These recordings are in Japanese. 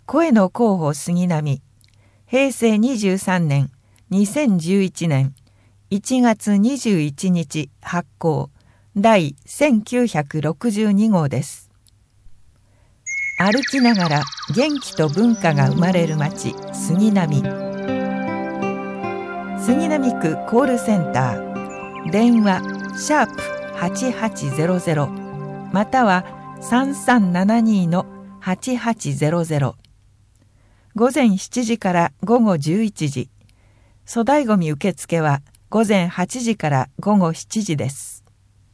声の候補杉並、平成23年、2011年1月21日発行、第1962号です。歩きながら元気と文化が生まれる町、杉並。杉並区コールセンター、電話#8800または3372-8800。午前7時から午後11時。粗大ごみ受付は午前8時から午後7時です。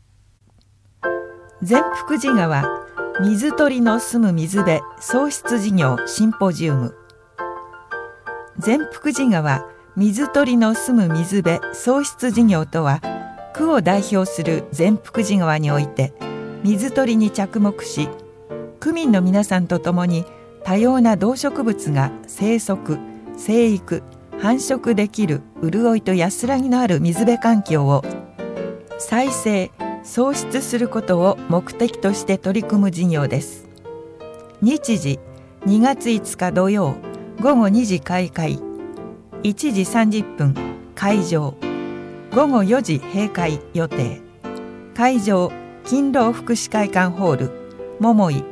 善福寺川水鳥の住む水辺創出事業シンポジウム。善福寺川水鳥の住む水辺創出事業とは、区を代表する善福寺川において水鳥に着目し、区民の皆さんと共に多様な動植物が生息、生育、繁殖できる潤いと安らぎのある水辺環境を再生・創出することを目的として取り組む事業です。日時2月5日土曜午後2時開会、1時30分会場、午後4時閉会予定。会場勤労福祉会館ホール桃井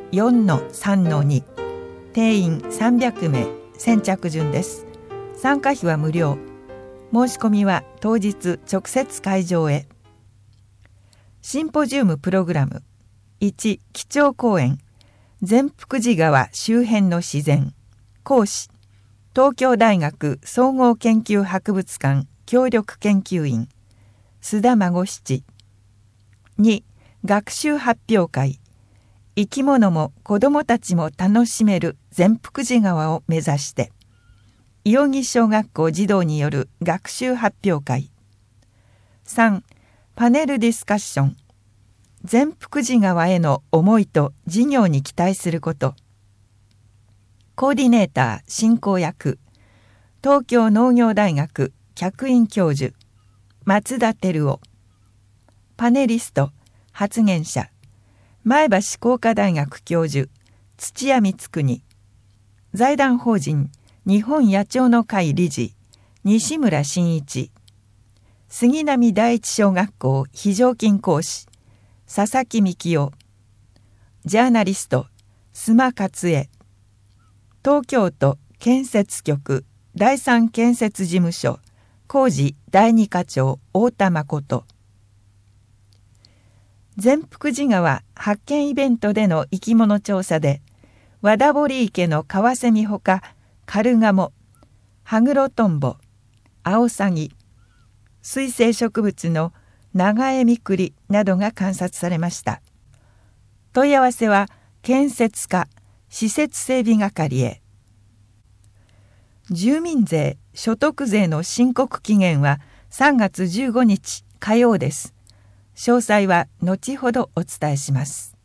4-3-2。定員300名、先着順です。参加費は無料。申し込みは当日直接会場へ。シンポジウムプログラム。1、基調講演、善福寺川周辺の自然。講師、東京大学総合研究博物館協力研究員須田孫七。2、学習発表会、生き物も子どもたちも楽しめる善福寺川を目指して、伊予木小学校児童による学習発表会。3、パネルディスカッション、善福寺川への思いと事業に期待すること。コーディネーター進行役、東京農業大学客員教授松田照夫。パネリスト発言者、前橋工科大学教授土屋光国。財団法人日本野鳥の会理事西村真一。杉並第一小学校非常勤講師佐々木幹夫。ジャーナリスト須磨勝恵。東京都建設局第三建設事務所工事第二課長太田誠。善福寺川発見イベントでの生き物調査で、和田堀池のカワセミほかカルガモ、ハグロトンボ、アオサギ、水生植物のナガエミクリなどが観察されました。問い合わせは建設課施設整備係へ。住民税・所得税の申告期限は3月15日火曜です。詳細は後ほどお伝えします。